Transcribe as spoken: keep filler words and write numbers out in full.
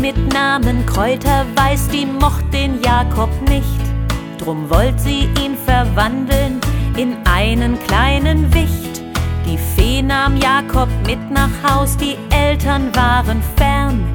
mit Namen Kräuterweiß, die mocht den Jakob nicht. Drum wollt sie ihn verwandeln in einen kleinen Wicht. Die Fee nahm Jakob mit nach Haus, die Eltern waren fern.